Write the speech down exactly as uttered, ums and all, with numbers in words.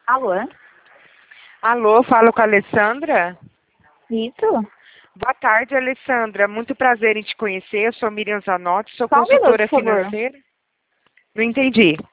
Alô? Alô, falo com a Alessandra? Isso? Boa tarde, Alessandra. Muito prazer em te conhecer. Eu sou Miriam Zanotti, sou Só um minuto, consultora por favor. financeira. Não entendi.